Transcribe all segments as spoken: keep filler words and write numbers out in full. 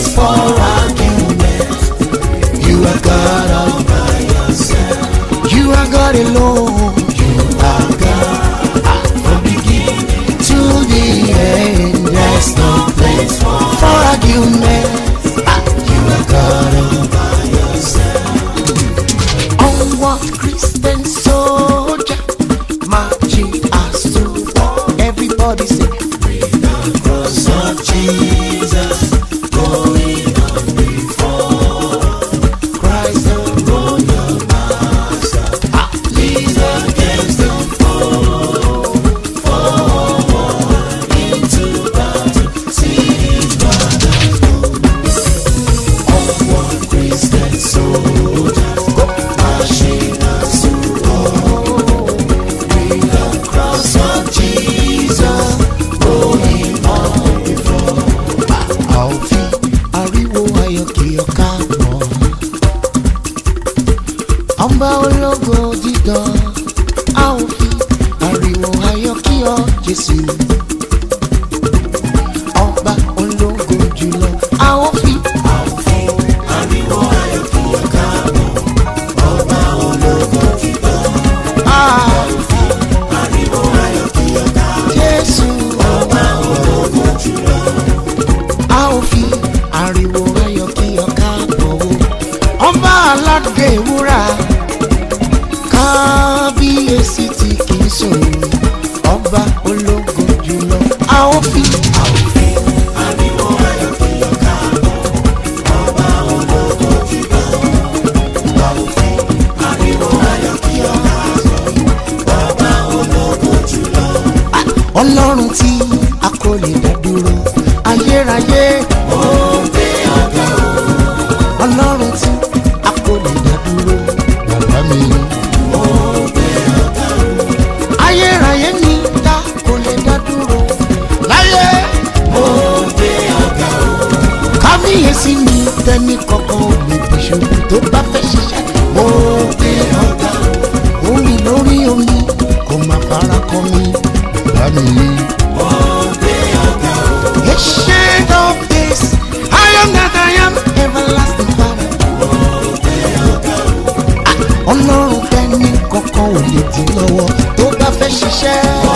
place for argument. You are God all by yourself. You are God alone. You are God from beginning to the end. There's no place for, for argument. You are God all by yourself. Onward Christian soldier, marching us to war. Everybody say, with the cross of Jesus going on before. Christ the royal master leads against the foe. Forward into battle, see his brothers go. Onward Christian soldiers, go marching us to war. With the cross of Jesus going on before. I'll feel ariwo ayọ̀ kí ọ̀ka mọ̀. Ọba ológo dídán, a ò fi ariwo ayọ̀ kí ọ Jésù. Ọba ológo jùlọ, a ò fi ariwo ayọ̀ kí ọ̀ka mọ̀. Ọba ológo dídán, a ò fi ariwo ayọ̀ kí ọ̀ka mọ̀. Jésù, ọba ológo jùlọ, a ò fi ariwo ayọ̀ kí ọ̀ka mọ̀. Ọba aládé wúrà, kábíyèsí tí kì í sùn. Ọba ológo jùlọ, a ò fi ariwo ayọ̀ kí ọ̀ka mọ̀. Ọba ológo jùlọ, a ò fi ariwo ayọ̀ kí ọ̀ka mọ̀. Ọba ológo jùlọ. Ọlọ́run tí a kò lè dá dúró, ayérayé ó gbé ọ̀gá o. Ọlọ́run tí a kò lè dá dúró, bàbá mi ó gbé ọ̀gá o. Ayérayé ni tá kò lè dá dúró, láyé ó gbé ọ̀gá o. Kábíyèsí ni tẹ́ni kankan ò lè bí ṣubú tó bá fẹ́ ṣiṣẹ́, ó gbé ọ̀gá o. Omi lórí omi kò má fara kàn mí, bàbá mi ó gbé ọ̀gá o. Ancient of days, I am that I am, everlasting Father. Ọlọ́run tẹ́ni kankan ò lè dí lọ́wọ́ tó bá fẹ́ ṣiṣẹ́.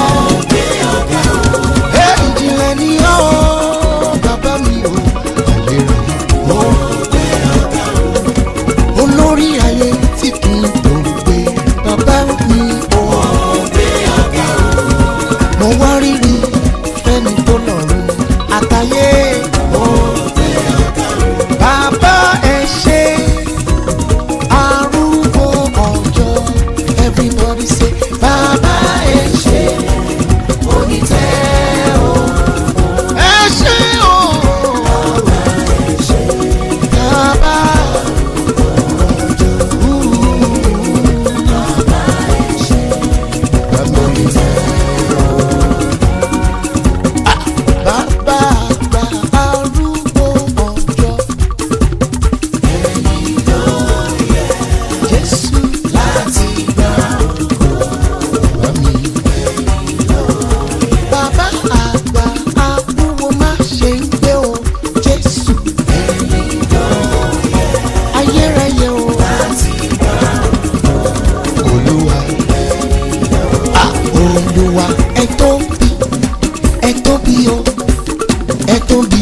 Ẹ ìjìnlẹ̀ ni ó bàbá mi ò àlérè. Olórí ayé tí kì í tó gbé, bàbá mi ò. Mo wá rírì fẹ́ni tó lọ́rùn àtayé. Bàbá ẹ ṣé arúgbó ọjọ́, everybody say bàbá ẹ ṣé onítẹ̀ o. Ẹ ṣé o. Bàbá bàbá ẹ ṣé bàbá onítẹ̀ o. Bàbá àgbà arúgbó ọjọ́, ẹ̀yin ló yẹ Jésù láti gba ògo. Bàbá mi, ẹ̀yin ló yẹ. Bàbá àgbà arúgbó má ṣe ń gbé o Jésù, ẹ̀yin ló yẹ. Ayérayé o láti gba ògo. Olúwa, ah Olúwa ẹ tóbi, ẹ tóbi o, ẹ tóbi.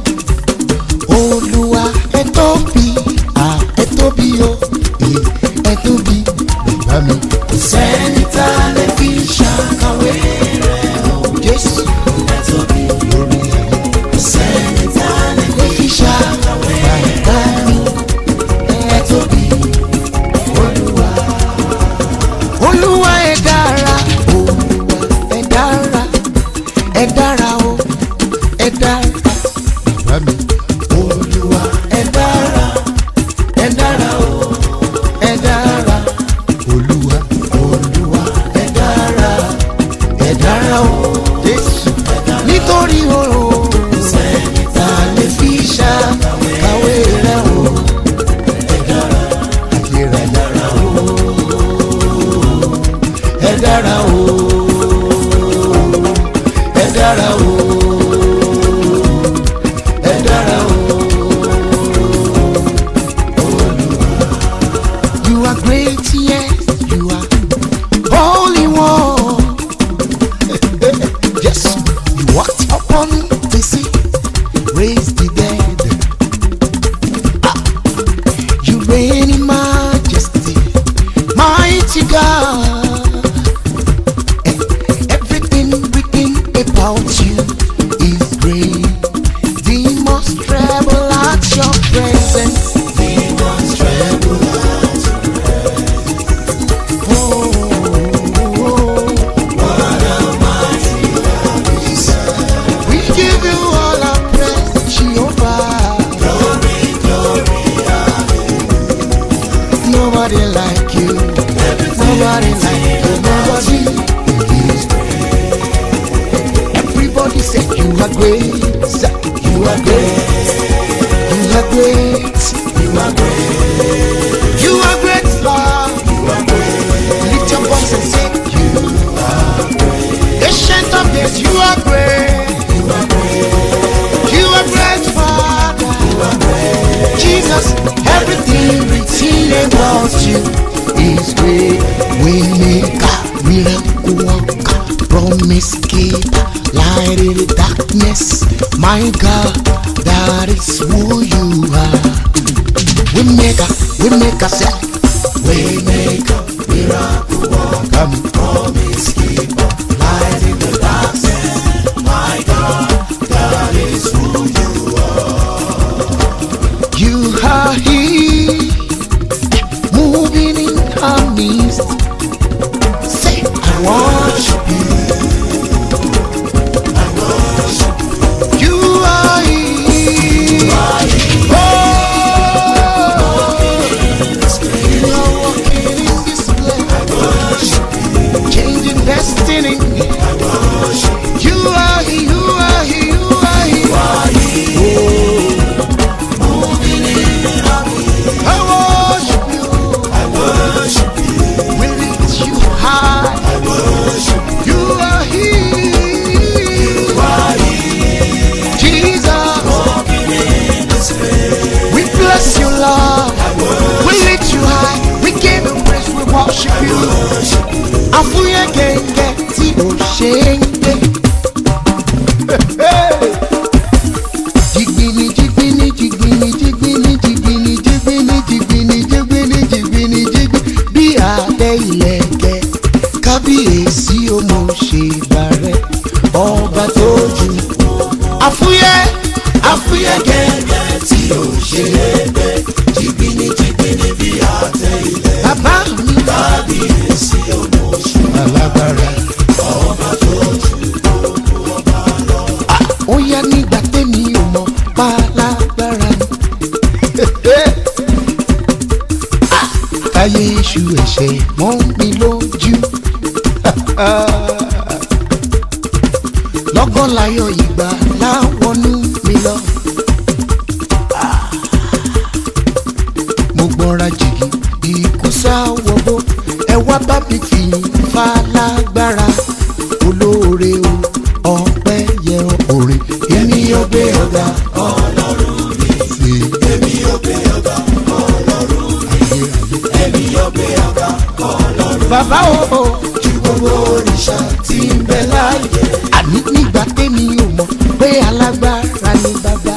Olúwa ẹ tóbi, ah ẹ tóbi o, ẹ tóbi. Bàbá mi, kò sẹ́ni tá a lè fi ṣàkàwé rẹ̀ o Jésù, ẹ tóbi lórí ayé. Kò sẹ́ni tá a lè fi ṣàkàwé bàbá mi, ẹ tóbi. Olúwa, Olúwa ẹ dára, Olúwa ẹ dára, ẹ dára o, ẹ dára. Bàbá mi, Olúwa ẹ dára, ẹ dára o, ẹ dára. Olúwa, Olúwa ẹ dára, ẹ dára o Jésù, nítorí o sẹ́ni tá a lè fi ṣàkàwé rẹ̀ o. Ẹ dára, ayérayé dára o, ẹ dára o, ẹ dára o. you is great. Demons tremble at your presence. Demons tremble at your presence. Oh, oh, oh. What a mighty God we serve. We give you all our praise, Jehovah. Glory, glory, hallelujah. Nobody like you. Nobody like you. Nobody is great. Everybody say you are great. You are great. You are great. You are great. You are great, Lord. You are great. Lift your voice and say you are great. Ancient of days, you are great. You are great. You are great, Father. You are great. Jesus, everything written about you is great. We make a miracle worker, promise keeper, light in the darkness. My God, that is who you are. We make a, we make a set. We make a miracle worker, promise keeper, light in the darkness. My God, that is who you are. You are here, moving in our midst. Say, I worship you. I worship you. You are here. You are here. Oh, you are walking in this place. I worship you. Changing destiny. I worship you. You are here. You are here. You are here. You are here. Oh, moving in our midst. I worship you. I worship you. We lift you high. I worship you. You are here. You are here. Jesus. Walking in this place. We bless you, Lord. I worship we lift you high. We give you praise. We worship you. I worship you. Afuye genge ti o shenge. Jigbini, jigbini, jigbini, jigbini, jigbini, jigbini, jigbini, jigbini, jigbini, jigbini. Bí adé ìlẹ̀kẹ̀, kábíyèsí o mo ṣe bàrẹ̀, ọba tó jù. Afuye, afuye gẹ́gẹ́ tí o ṣe lẹ́gbẹ́, jigbini, jigbini bí adé ìlẹ̀kẹ̀. Bàbá mi, kábíyèsí o mo ṣe alágbára, ọba tó jù ọba lọ. Ó yá nígbà tẹ́mi ò mọ̀ pálágbára ni. Káyé iṣu ẹ̀ṣẹ̀ mọ́ mi lójú. Lọ́gán láyọ̀ ìgbà láwọnú mi lọ. Mo gbọ́ra jìgì ikú sáwọ́gbó. Ẹ wá bá mi fi falágbára. Olóore o, ọpẹ́ yẹ orin. Èmi yóò gbé ọ̀gá Ọlọ́run mi. Èmi yóò gbé ọ̀gá Ọlọ́run mi. Èmi yóò gbé ọ̀gá Ọlọ́run mi. Bàbá o, ju gbogbo òrìṣà tí ń bẹ láyé. Àní nígbà tẹ́mi ò mọ̀ pé alágbára ni bàbá.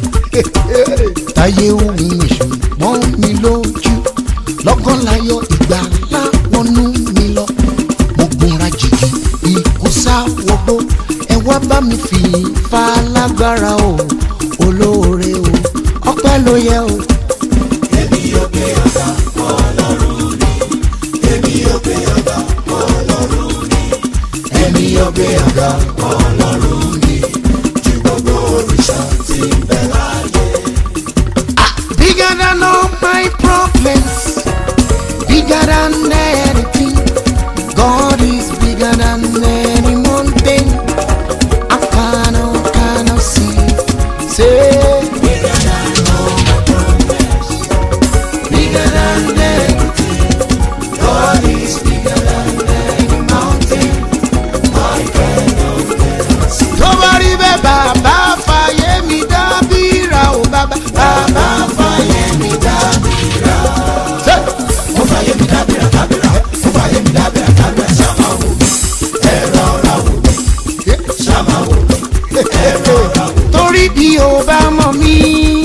Táyé ohun èṣù mọ́ mi lójú. Lọ́gán láyọ̀ ìgbà láwọnú mi lọ. Mo gbọ́ra jìgì ikú sáwọ́gbó. Ẹ wá bá mi fi falágbára o. Olóore o, ọpẹ́ ló yẹ o. Èmi yóò gbé ọ̀gá Ọlọ́run mi. Èmi yóò gbé ọ̀gá Ọlọ́run mi. Èmi yóò gbé ọ̀gá Ọlọ́run mi. Ju gbogbo òrìṣà tí ń bẹ láyé. Bigger than all my problems, bigger than anything. God is bigger than any mountain. I cannot, cannot see. Say, bigger than all my problems, bigger than anything. God is bigger than any mountain. I cannot, cannot see. Nobody be Baba fàyè mi dábìrà o Baba. Baba fàyè mi dábìrà. Mo fàyè mi dábìrà dábìrà. Mo fàyè mi dábìrà dábìrà. Ṣàmà wò mí, ẹ̀rọ ọ̀rá wò mí. Ṣàmà wò mí, ẹ̀rọ ọ̀rá wò mí. Torí bí o bá mọ̀ mí,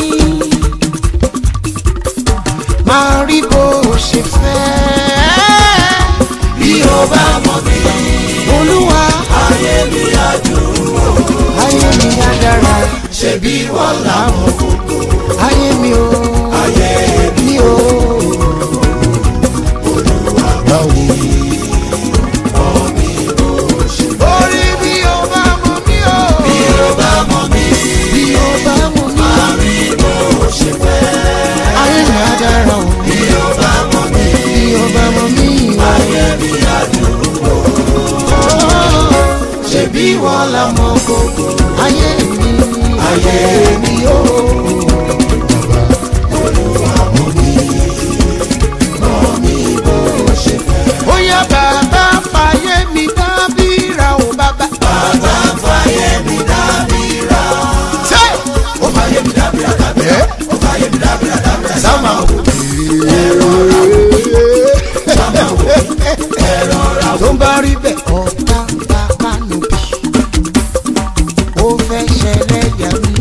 máa rí bó o ṣe fẹ́. Bí o bá mọ̀ mí, Olúwa ayé mi á dùn ó. bí wọ́n làwọn gbogbo. ayé mi o ayé mi o Olúwa gbọ́ mi mọ̀ mi bó ṣe fẹ́. orí bí o bá mọ̀ mí o bí o bá mọ̀ mí bí o bá mọ̀ mí má mi bó ṣe fẹ́. ayé mi á dára o bí o bá mọ̀ mí bí o bá mọ̀ mí ayé mi á dùn o. ṣe bí wọ́n làwọn gbogbo. ayé mi ayé mi o Olúwa mọ̀ mí mọ̀ mí bó ṣe fẹ́. ó yá bàbá fàyè mi dábìrà o bàbá. bàbá fàyè mi dábìrà. ṣé ó fàyè mi dábìrà dábìrà ó fàyè mi dábìrà dábìrà. sáma wò ẹ̀rọ ra sáma wò ẹ̀rọ ra. tó ń bá rí bẹ́ẹ̀ ọ̀tá bàbá nù bí ó fẹ́ ṣẹlẹ̀ yà mí.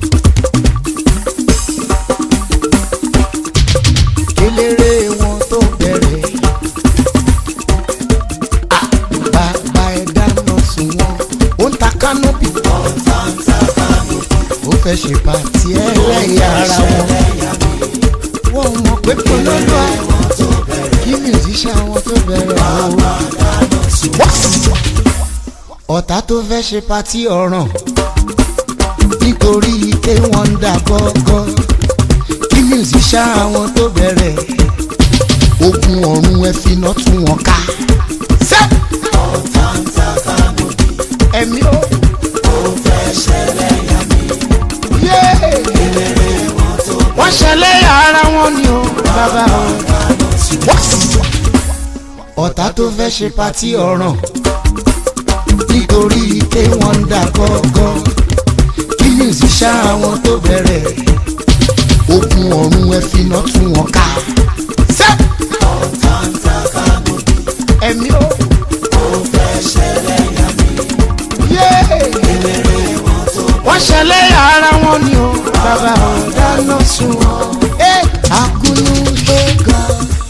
eléré wọn tó bẹ̀rẹ̀ bàbá ẹ̀ dáná sùn wọn ó ń ta kánópì ó fẹ́ ṣe pàtí ẹlẹ́yà ara wọn wọ́n mọ̀ pé polówó kí musician wọn tó bẹ̀rẹ̀ o ọ̀tá tó fẹ́ ṣe pàtí ọ̀ràn nítorí pé wọ́n ń dà gọ́gọ́ kí musician àwọn tó bẹ̀rẹ̀ ogun ọ̀run ẹ fi iná tún wọn ká. ṣé ọ̀tá ń ta kánòbì ẹ̀mí ó ó fẹ́ ṣẹlẹ̀ yà mí. eléré wọn tó bẹ̀rẹ̀ wọ́n ṣẹlẹ̀ ara wọn ni ó bàbá o. ọ̀tá tó fẹ́ ṣe pàtí ọ̀ràn nítorí pé wọ́n ń dà gọ́gọ́ kí musician àwọn tó bẹ̀rẹ̀ ogun ọ̀run ẹ fi iná tún wọn ká. ṣé ọ̀tá ń ta kánòbì ẹ̀mí ó ó fẹ́ ṣẹlẹ̀ yà mí. eléré wọn tó bẹ̀rẹ̀ wọ́n ṣẹlẹ̀ ara wọn ni ó bàbá ò dáná sun wọn. agunu gbẹ̀gà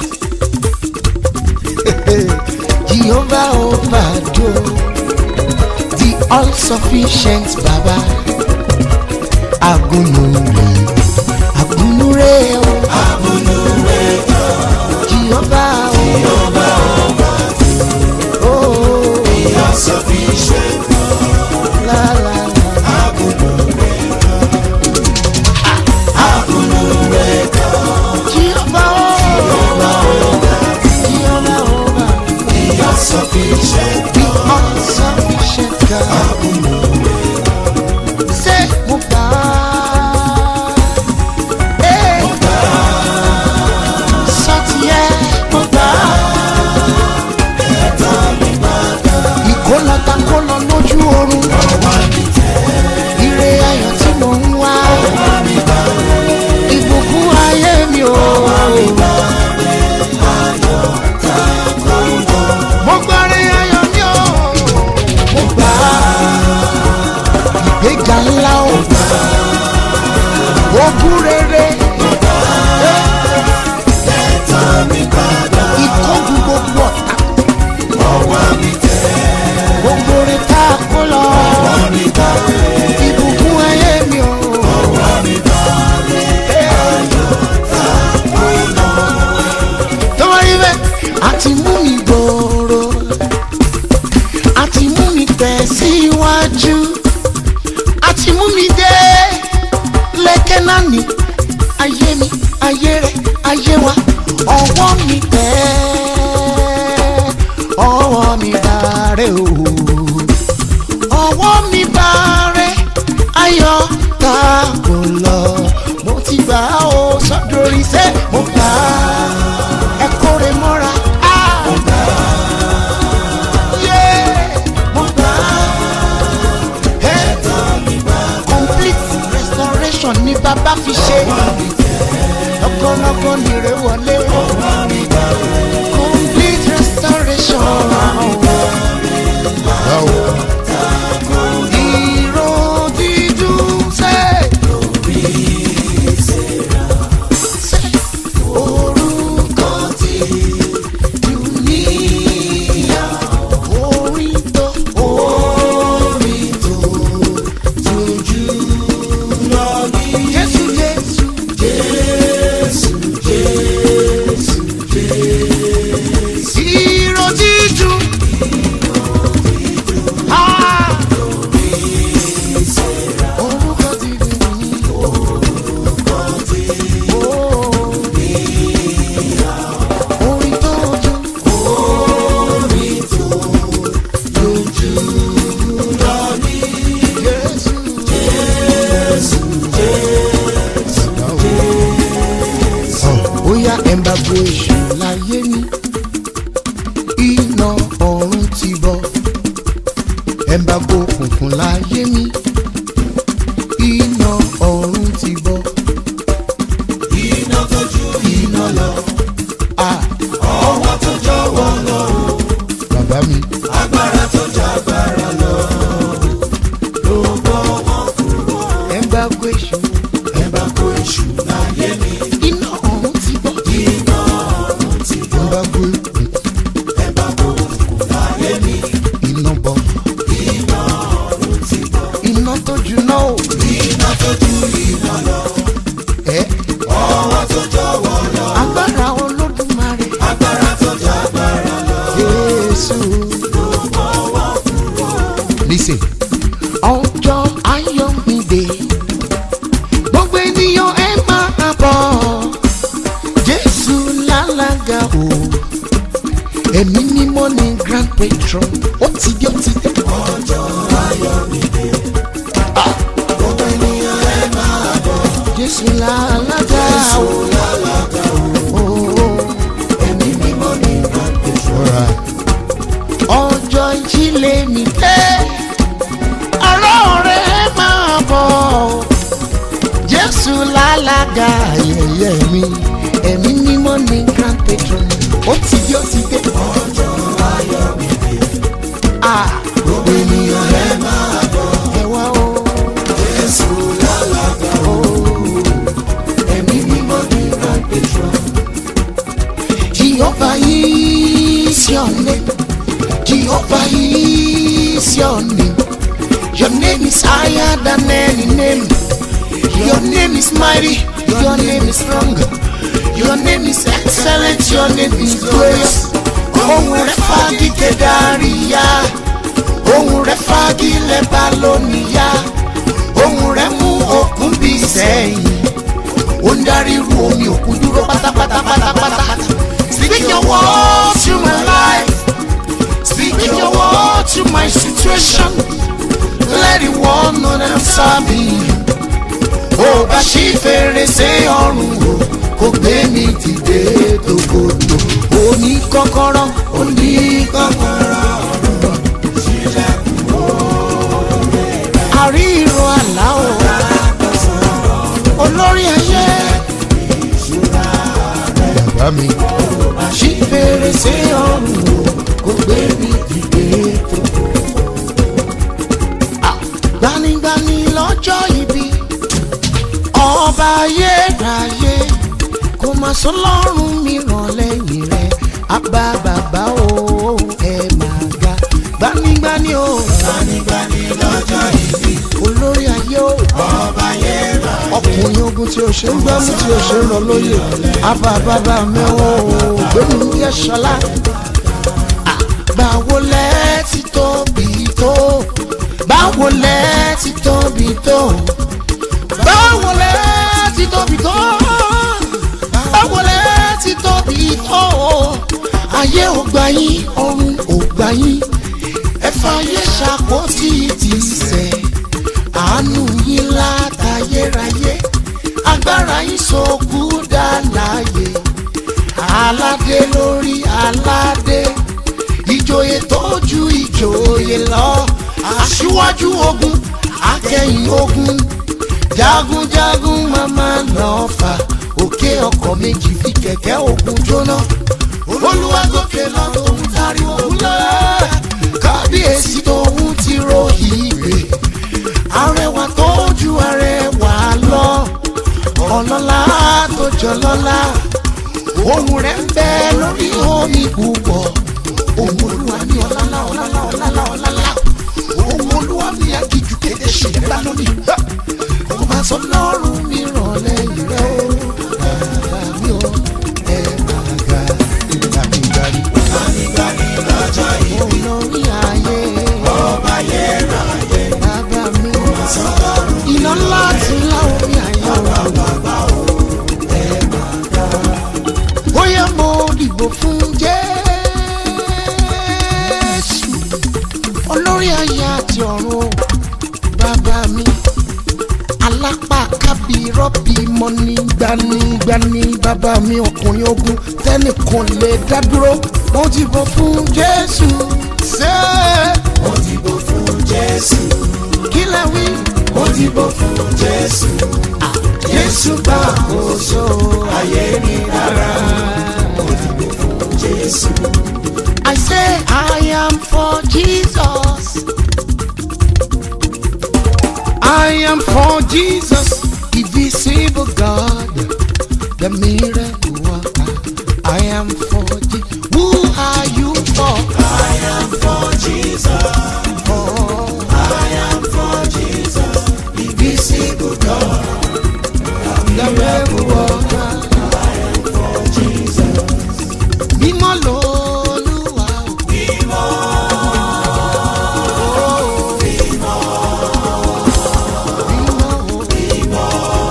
Jehovah Obado the all sufficient baba agunure agunure o agunure Jehovah Jehovah Obado oh the all sufficient la la la agunure agunure Jehovah Jehovah Jehovah the all sufficient the all sufficient God. Say Muba, eh Muba, Satie Muba, ẹ̀dá mi bàbá. Ìkólọ́ta kólọ́ lójú oorun. ọwọ́ mi tẹ̀. ire ayọ̀ tí mò ń wá. ọwọ́ mi bá rẹ̀. ìbùkún ayé mi o. ọwọ́ mi bá rẹ̀. ayọ̀ tá kò lọ. mo gbárí ayọ̀ mi o. mo gbà á. ìgbéga ńlá o. ogún rere. ẹ̀tọ́ mi padà. ìkógun gbogbo ọ̀tá. ọwọ́ mi tẹ̀. gbogbo rẹ̀ tá a kó lọ. ọwọ́ mi bá rẹ̀. ìbùkún ayé mi o. ọwọ́ mi bá rẹ̀. ayọ̀ tá a kó lọ. tó wá rí bẹ́ẹ̀ àti mú mi gbòòrò àti mú mi tẹ̀síwájú àti mú mi dé lẹ́kẹ́ náà ní ayé mi ayé rẹ̀ ayé wa ọwọ́ mi tẹ̀ ọwọ́ mi bá rẹ̀ o ọwọ́ mi bá rẹ̀ ayọ̀ tá kò lọ mo ti gbà ó sọ́dọ̀rí sẹ́ mo gbà ẹ kórè mọ́ra. mo gbà mo gbà ẹ̀tọ́ mi bá complete restoration ni bàbá fi ṣe lọ́kọ́lọ́kọ́ nìrè wọlé complete restoration. ìró dídùn sẹ́ lórí ìṣẹ̀ra orúkọ tí dùnìyà orin tó orin tó tójú Ẹ̀mbàgbò èṣù láyé mi, iná ọ̀run ti bọ́. Ẹ̀mbàgbò òkùnkùn láyé mi, iná ọ̀run ti bọ́. Iná tó ju iná lọ, ọwọ́ tó jọ̀wọ́ lọ, bàbá mi. agbára tó jọ agbára lọ, ló bọ́ wọn kúrò. Ẹ̀mbàgbò èṣù, Ẹ̀mbàgbò èṣù láyé mi, iná ọ̀run ti bọ́. iná ọ̀run ti bọ́. Ẹ̀mbàgbò òkùnkùn, Ẹ̀mbàgbò òkùnkùn láyé mi, iná bọ́. iná ọ̀run ti bọ́. Iná tó juná o. Iná tó ju iná lọ, Ẹ ọwọ́ tó jọ̀wọ́ lọ, agbára Olódùmarè. agbára tó jọ agbára lọ, Jésù. ló bọ́ wọn kúrò. Listen. Ọjọ́ ayọ̀ mi dé. Gbogbo ènìyàn ẹ máa bọ̀. Jésù lálága o. Ẹ̀mí mímọ́ ni grand patron. Ó ti dé, ó ti dé. Ọjọ́ ayọ̀ mi dé, gbogbo ènìyàn ẹ máa bọ̀. Jésù lálága o. Lálága o, ẹ̀mí mímọ́ ní ìgbàgbọ́. Ọjọ́ ìjìnlẹ̀ mi dé. Ọ̀rọ̀ rẹ̀ máa bọ̀. Jésù lálága ayẹyẹ mi. Ẹ̀mí mímọ́ ni grand patron. Ó ti dé, ó ti dé. Ọjọ́ ayọ̀ mi dé, Ah, gbogbo ènìyàn ẹ máa bọ̀. ẹ wá o. Jésù lálága o, ẹ̀mí mímọ́ ní ìgbàgbọ́. Jehovah is your name. Jehovah is your name. Your name is higher than any name. Your name is mighty. Your name is strong. Your name is excellent. Your name is glorious. Ohùn rẹ̀ fagi kedariya. Ohùn rẹ̀ fagi lebaloniya. Ohùn rẹ̀ mú òkun bí sẹ́yìn. Ó ń darí irú omi òkun dúró pátápátá pátápátá. Speak your word to my life. Speak your word to my situation. Let the world know that I'm serving you. Ó bá ṣí fèrèsé ọ̀run o, kò gbé mi dìde tòkòtò. Ó ní kọ́kọ́rọ́, ó ní kọ́kọ́rọ́ ọ̀run. Ṣílẹ̀kùn oore rẹ̀, Àrí ìró àlá o, olórí ayé. ìṣúra rẹ̀. Bàbá mi. Ṣí fèrèsé ọ̀run o, kò gbé mi dìde tòkòtò. Ah, Gbanigbani lọ́jọ́ ibi, ọba ayérayé, kò má sọ lọ́rùn mìíràn lẹ́yìn rẹ̀. Àbá bàbá o, ẹ máa ga. Gbanigbani o, Gbanigbani lọ́jọ́ ìbí, olórí ayé o. ọba yẹra. Ọkùnrin ogun tí o ṣe ń gbámú tí o ṣe ń rọ lóye. Àbá bàbá mi o, gbẹ̀mí bí ẹ ṣọlá. Báwo lẹ ti tóbi tó? Báwo lẹ ti tóbi tó? Báwo lẹ ti tóbi tó? Báwo lẹ ti tóbi tó? Ayé ò gbà yín, ọ̀run ò gbà yín. Ẹ fàyè ṣàkóso ti sẹ̀. Àánú yín látayérayé. Agbára yín sọkú dá láàyè. Aládé lórí aládé. Ìjòyè tó ju ìjòyè lọ. Aṣíwájú ogun, akẹ́yìn ogun. Jagunjagun màmá náà fà. Òkè ọkọ̀ méjì fi kẹ̀kẹ́ ogun jóná. Olúwa gòkè lọ tòun tariwo wúlẹ̀. Kábíyèsí tòun ti ro ìgbè. Arẹwà tó ju arẹwà lọ. Ọlọ́lá tó jọ lọ́lá. Ohùn rẹ̀ ń bẹ lórí omi púpọ̀. Ohùn Olúwa ní ọlálá ọlálá ọlálá ọlálá. Ohùn Olúwa ní agijù kéde ṣèlérí lónìí. Kò máa sọ lọ́rùn mi ràn lẹ́yìn rẹ̀ o. Bàbá mi ò ẹ máa ga. Gbanigbani. Gbanigbani lọ́jọ́ ìbí, Olórí ayé. ọba yẹra yẹ. Bàbá mi ò Sọ́lọ́run iná ńlá ti láwọn mi àyà wà. bàbá o, ẹ máa ga. Bóyá mo dìbò fún Jésù. olórí ayé àti ọ̀run bàbá mi alápá kábí rọ́bì mọ́ni gbanigbani bàbá mi ọkùnrin ogun tẹ́nìkan lè dá dúró. Mo dìbò fún Jésù. Ṣé mo dìbò fún Jésù. kí lẹ wí? Mo dìbò fún Jésù. Jésù gbà àkóso ayé mi dára. Mo dìbò fún Jésù. I say I am for Jesus. I am for Jesus, the visible God, the miracle worker. I am for Jesus. Who are you for? I am for Jesus. Oh, I am for Jesus. The visible God. the miracle worker. I am for Jesus. Mímọ́ l'Olúwa. Mímọ́. Mímọ́. Mímọ́.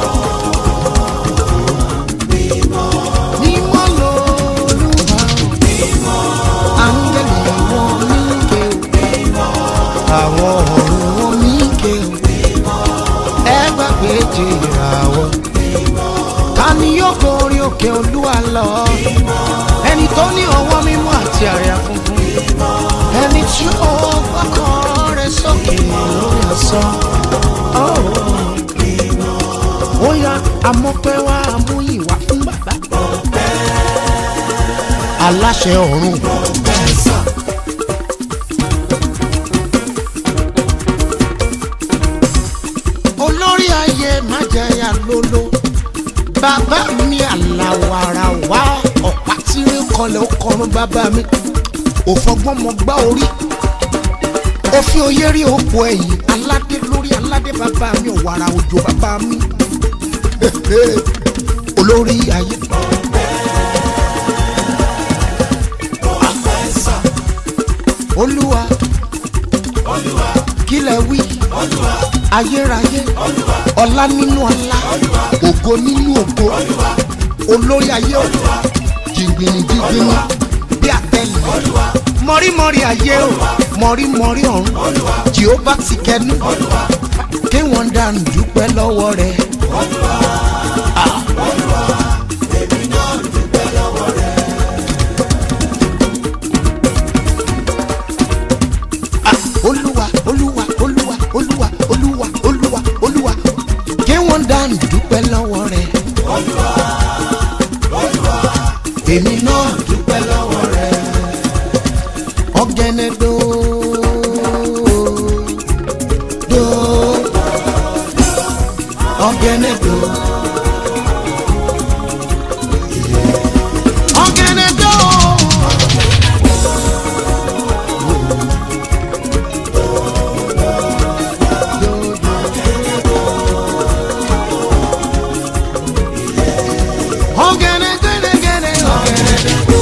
Mímọ́. Mímọ́ l'Olúwa. Mímọ́. Áńgẹ́lì wọn míke o. Mímọ́. Àwọn ọ̀run wọn míke o. Mímọ́. Ẹ gbàgbé ìràwọ̀. Ta ni yóò gorí òkè Olúwa lọ? Ẹni tó ní ọwọ́ mímọ́ àti àyà funfun. Ẹni tí ó gbọ́kàn rẹ̀ sókè lórí asán. Ó yá amọ́pẹ́ wá amúyìn wá fún bàbá. Aláṣẹ ọ̀run. Olórí ayé má jẹyà lóló. Bàbá mi àlàwàrà wá ọ̀pá tí ń kọlẹ̀ ó kọrun bàbá mi. Òfọgbọ́n mọ gbá orí. Òfin oyé rí òpó ẹ̀yìn. Aládé lórí aládé bàbá mi ọ̀wàrà òjò bàbá mi. Olórí ayé. Olúwa. Olúwa. Kí lẹ wí? Olúwa. Ayérayé. Olúwa. Ọlá nínú ọlá. Olúwa. Ògo nínú ògo. Olúwa. Olórí ayé o. Olúwa. Jìngbìnì jìngbìnì bí àtẹlẹ. Olúwa. Mọ̀rímọ̀rí ayé o. Mọ̀rímọ̀rí ọ̀run. Olúwa. Jèhófà ti kẹnu. Olúwa. Kí wọ́n dànù dúpẹ́ lọ́wọ́ rẹ̀. Olúwa. Olúwa. Èmi náà dúpẹ́ lọ́wọ́ rẹ̀. Olúwa Olúwa Olúwa Olúwa Olúwa Olúwa Olúwa. Kí wọ́n dànù dúpẹ́ lọ́wọ́ rẹ̀. Olúwa. Olúwa. Èmi náà Dúpẹ́ lọ́wọ́ rẹ̀. ọ̀gẹ̀nẹ̀ dó dó ọ̀gẹ̀nẹ̀ dó ọ̀gẹ̀nẹ̀ dó ọ̀gẹ̀nẹ̀ gẹ̀nẹ̀gẹ̀nẹ̀ ọ̀gẹ̀nẹ̀ dó.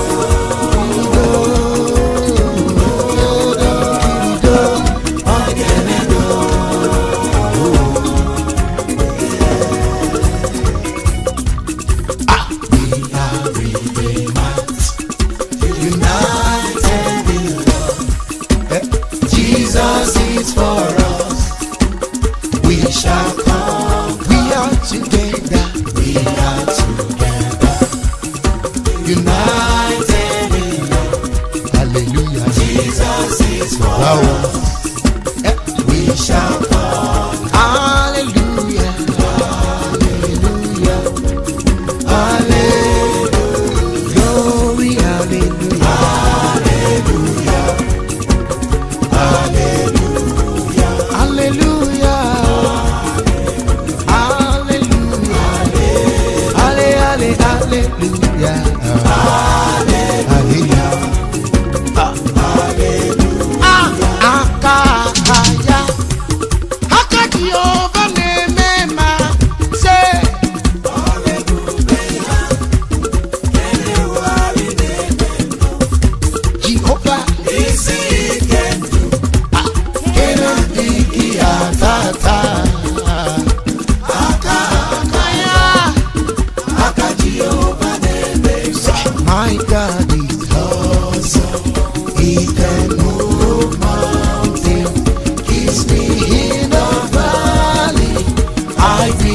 Jesus is for us. We shall come. We are together. We are together. United in love. Hallelujah. Jesus is for Wow. us. We shall come. Hallelujah. Hallelujah. Hallelujah. Glory, hallelujah. Hallelujah. Hallelujah.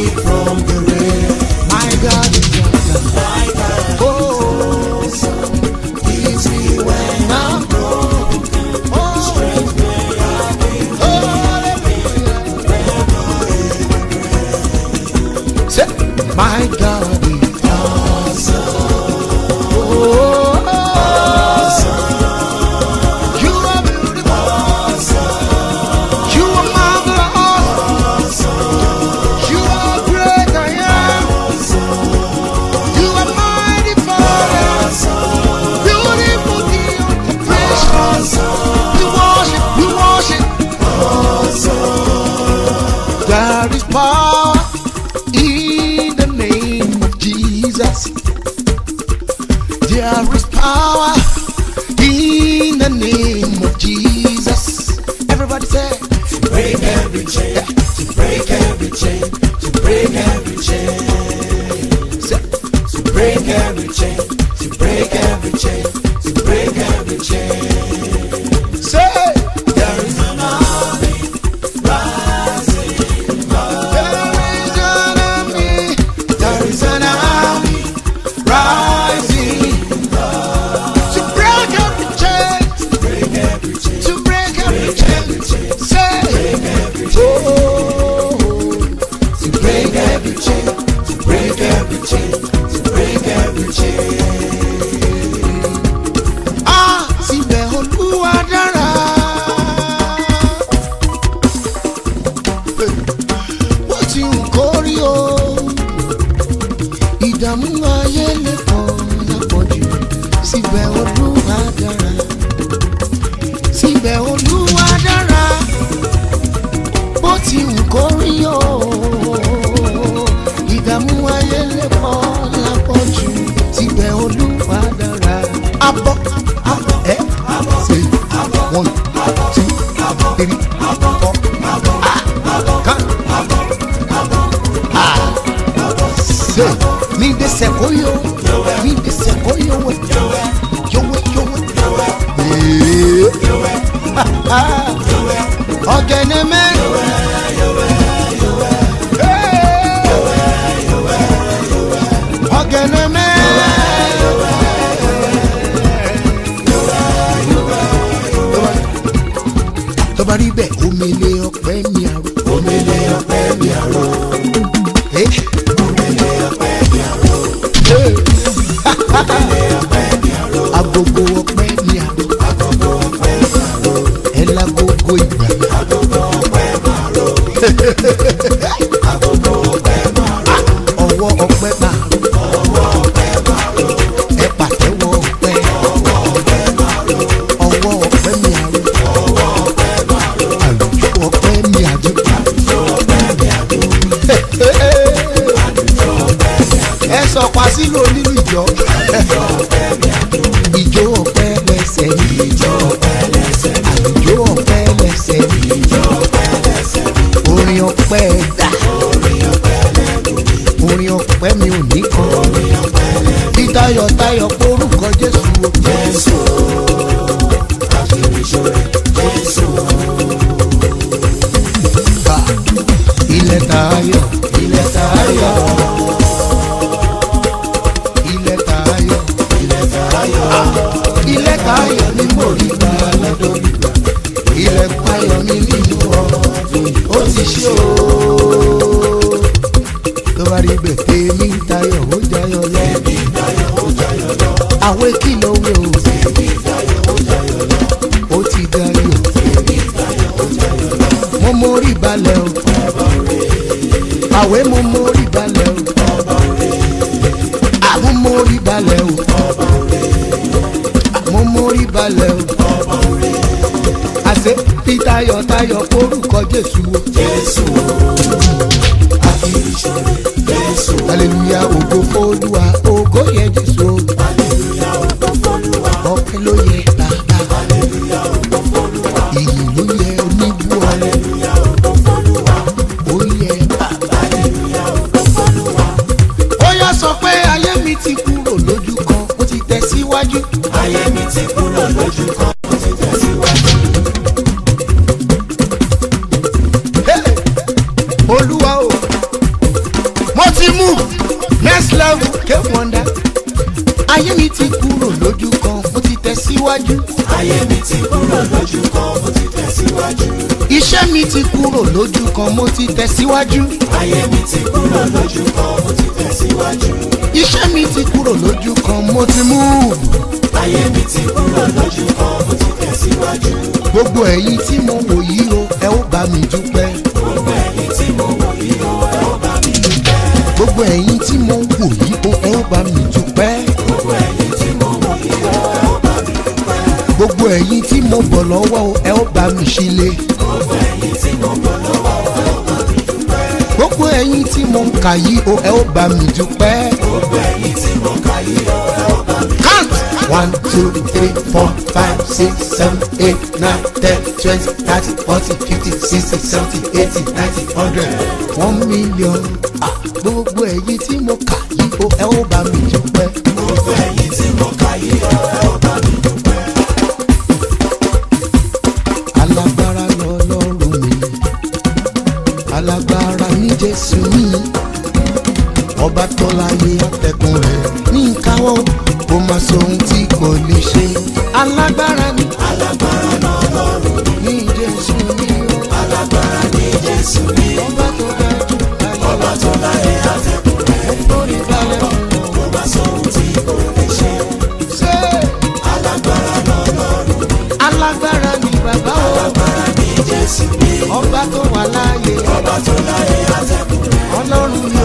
from the rain. My God is awesome. My God Oh, is awesome. Leads me when I'm broken. oh, Strength where I've been oh, hallelujah. Say, my God is awesome. oh, you are beautiful. You are marvelous. You are great, I am. You are mighty Father. Beautiful King of precious. We worship, we worship. There is power in the name of Jesus. There is power in the name of Jesus. Everybody say, To break every chain, to break every chain, to break every chain, say, to break every chain, to break every chain, to break every chain. say, There is an army rising up. there is an army, There is an army rising to break every chain, to break every chain, to break every break chain. every chain, Say, break every chain, oh, to break every chain, to break every chain, to break every chain. ah, síbẹ̀ Olúwa dára. Bó ti ń kórí o, ìdààmú ayé lè pọ̀ lápọ̀jù. Síbẹ̀ Olúwa dára. Síbẹ̀ Olúwa dára. Bó ti ń kórí o, ìdààmú ayé lè pọ̀ lápọ̀jù. Síbẹ̀ Olúwa dára. Abọ́, abọ́, ẹ́, say, one, two, three, four, come, ah, say, mi de sekoyo, mi de sekoyo, we, yo we, yo we, eh, ọ̀gẹ̀nẹ̀ mẹ́, eh, ọ̀gẹ̀nẹ̀ mẹ́. Tó bá rí bẹ́ẹ̀ omele ọpẹ́ mi àrò. Omele ọpẹ́ mi àrò, Eh, omele ọpẹ́ mi àrò, eh, omele ọpẹ́ mi àrò, agogo ọpẹ́ mi àrò. agogo ọpẹ́ mi àrò, Ẹ lágogo ìgbà. agogo ọpẹ́ mi àrò, agogo ọpẹ́ mi àrò, Ọwọ́ ọpẹ́ máa rò. ọwọ́ ọpẹ́ mi àrò, Ẹ pàtẹ́wọ́ ọpẹ́. ọwọ́ ọpẹ́ mi àrò, Ọwọ́ ọpẹ́ mi àrò. ọwọ́ ọpẹ́ mi àrò, Àlùjọ ọpẹ́ mi àjò. àlùjọ ọpẹ́ mi àrò, àlùjọ ọpẹ́ mi àrò, Ẹ sọ pa sílò nínú ìjọ. àlùjọ ọpẹ́ mi àrò, Ìjó ọpẹ́ lẹ́sẹ̀ mi. ìjọ ọpẹ́ lẹ́sẹ̀ mi, Àlùjọ ọpẹ́ lẹ́sẹ̀ mi. ìjọ ọpẹ́ lẹ́sẹ̀ mi, Orin ọpẹ́ dà. orin ọpẹ́ lẹ́nu mi, Orin ọpẹ́ mi ò ní kan. orin ọpẹ́ lẹ́nu Bí tayọ̀tayọ̀ porúkọ Jésù o. Jésù, àfìríṣòro, Jésù, Bá ilẹ̀ tayọ̀. ilẹ̀ tayọ̀, Ilẹ̀ tayọ̀. ilẹ̀ tayọ̀, Ilẹ̀ tayọ̀ ni mo rí gbà lọ́dọ̀ ìgbà. Ilẹ̀ tayọ̀ mi nínú ọdún yìí. Ó ti ṣe o. Tó bá rí bẹ̀ tèmi ń tayọ̀ ó jayọ̀ lọ. èmi tayọ̀ ó jayọ̀ lọ, Àwọn kìlọ̀ wẹ̀ o. èmi tayọ̀ ó jayọ̀ lọ, Ó ti dayọ̀. èmi tayọ̀ ó jayọ̀ lọ, Mo mórí balẹ̀ o. Àwẹ̀ mo mórí balẹ̀ o. Àwọn mórí balẹ̀ o. Àwọn mórí balẹ̀ o. Àṣé bí tayọ̀tayọ̀ porúkọ Jésù o. Jésù, àfìríṣòro, Jésù, Hallelujah, ògo f'Olúwa, ògo yẹ Jésù o. hallelujah, ògo f'Olúwa, Ọpẹ́ ló yẹ bàbá. hallelujah, ògo f'Olúwa, Ìyìn ló yẹ oníbú ọ̀rẹ́. hallelujah, ògo f'Olúwa, Ó yẹ bàbá. hallelujah, ògo f'Olúwa. Ó yá sọ pé ayé mi ti kúrò lójú kan, ó ti tẹ̀síwájú. Ayé mi ti kúrò lójú kan, ó ti tẹ̀síwájú. Hey! Olúwa o, miracle ké wonder. Ayé mi ti kúrò lójú kan mo ti tẹ̀síwájú. Ayé mi ti kúrò lójú kan mo ti tẹ̀síwájú. Iṣẹ́ mi ti kúrò lójú kan mo ti tẹ̀síwájú. Ayé mi ti kúrò lójú kan mo ti tẹ̀síwájú. Iṣẹ́ mi ti kúrò lójú kan mo ti move. Ayé mi ti kúrò lójú kan mo ti tẹ̀síwájú. Gbogbo ẹ̀yin tí mo wò yìí o ẹ ó bá mi dúpẹ́. Gbogbo ẹ̀yin tí mo wò yìí o ẹ ó bá mi dúpẹ́. Gbogbo ẹ̀yin tí mo wò yìí o ẹ ó bá mi dúpẹ́. Gbogbo ẹ̀yin tí mo wò yìí o ẹ ó bá mi dúpẹ́. Gbogbo ẹ̀yin tí mo bọ̀ lọ́wọ́ o ẹ ó bá mi ṣílé. Gbogbo ẹ̀yin tí mo bọ̀ lọ́wọ́ o ẹ ó bá mi dúpẹ́. Gbogbo ẹ̀yin tí mo ń kà yìí o ẹ ó bá mi dúpẹ́. Gbogbo ẹ̀yin tí mo kà yìí o ẹ ó bá mi dúpẹ́. Count! One, two, three, four, five, six, seven, eight, nine, ten, twenty, thirty, forty, fifty, sixty, seventy, eighty, ninety, hundred, one million. Ah, gbogbo ẹ̀yin tí mo kà yìí o ẹ ó bá mi dúpẹ́. Gbogbo ẹ̀yin tí mo kà yìí o ẹ ó bá mi dúpẹ́. Alágbára lọ́lọ́run mi, alágbára ní Jésù mi, ọba tó láyé àtẹ̀kùn rẹ̀ ní ìkáwọ́ kò má sọ ohun tí kò lè ṣe. Alágbára ni Alágbára lọ́lọ́run mi. ní Jésù mi o, Alágbára ní Jésù mi. ọba tó ga jù Ọba tó láyé àtẹ̀kùn rẹ̀. lórí balẹ̀ fún ọ. Kò bá sọ ohun tí kò lè ṣe. Ṣé Alágbára lọ́lọ́run mi. alágbára ni bàbá o, Alágbára ní Jésù mi. ọba tó wà láàyè, Ọba tó láyé àtẹ̀kùn rẹ̀. ọlọ́run ni